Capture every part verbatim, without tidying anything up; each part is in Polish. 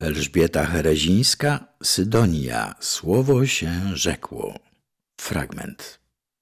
Elżbieta Herezińska, Sydonia, słowo się rzekło. Fragment.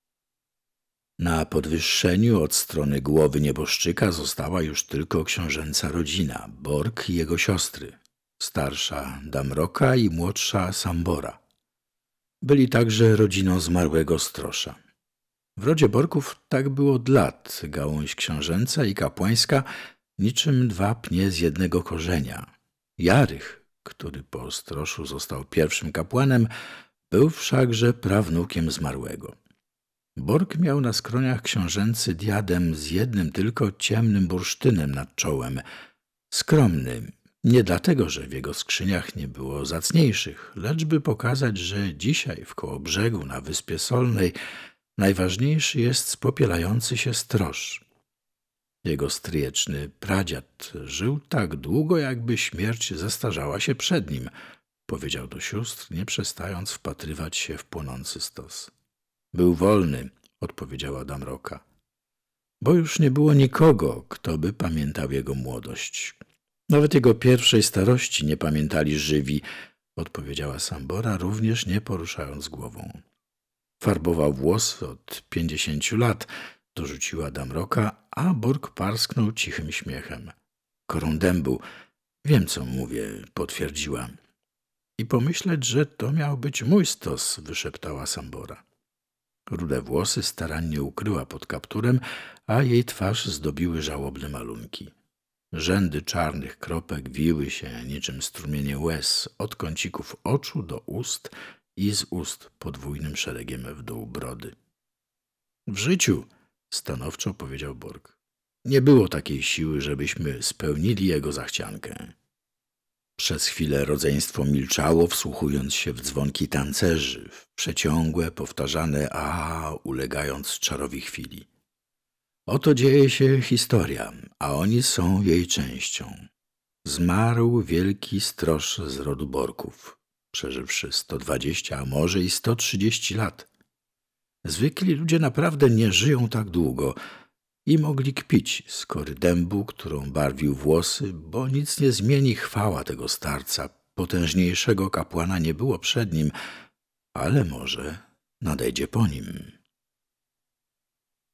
Na podwyższeniu od strony głowy nieboszczyka została już tylko książęca rodzina, Bork i jego siostry, starsza Damroka i młodsza Sambora. Byli także rodziną zmarłego Strosza. W rodzie Borków tak było od lat, gałąź książęca i kapłańska niczym dwa pnie z jednego korzenia. Jarych, który po Stroszu został pierwszym kapłanem, był wszakże prawnukiem zmarłego. Bork miał na skroniach książęcy diadem z jednym tylko ciemnym bursztynem nad czołem. Skromny, nie dlatego, że w jego skrzyniach nie było zacniejszych, lecz by pokazać, że dzisiaj w Kołobrzegu na Wyspie Solnej najważniejszy jest spopielający się Strosz. Jego stryjeczny pradziad żył tak długo, jakby śmierć zestarzała się przed nim, powiedział do sióstr, nie przestając wpatrywać się w płonący stos. Był wolny, odpowiedziała Damroka, bo już nie było nikogo, kto by pamiętał jego młodość. Nawet jego pierwszej starości nie pamiętali żywi, odpowiedziała Sambora, również nie poruszając głową. Farbował włosy od pięćdziesięciu lat, dorzuciła Damroka, a Bork parsknął cichym śmiechem. Korą dębu, wiem co mówię, potwierdziła. I pomyśleć, że to miał być mój stos, wyszeptała Sambora. Rude włosy starannie ukryła pod kapturem, a jej twarz zdobiły żałobne malunki. Rzędy czarnych kropek wiły się niczym strumienie łez od kącików oczu do ust i z ust podwójnym szeregiem w dół brody. W życiu, stanowczo powiedział Bork, nie było takiej siły, żebyśmy spełnili jego zachciankę. Przez chwilę rodzeństwo milczało, wsłuchując się w dzwonki tancerzy, w przeciągłe, powtarzane a, ulegając czarowi chwili. Oto dzieje się historia, a oni są jej częścią. Zmarł wielki Strosz z rodu Borków, przeżywszy sto dwadzieścia, a może i sto trzydzieści lat. Zwykli ludzie naprawdę nie żyją tak długo i mogli kpić z kory dębu, którą barwił włosy, bo nic nie zmieni chwała tego starca. Potężniejszego kapłana nie było przed nim, ale może nadejdzie po nim.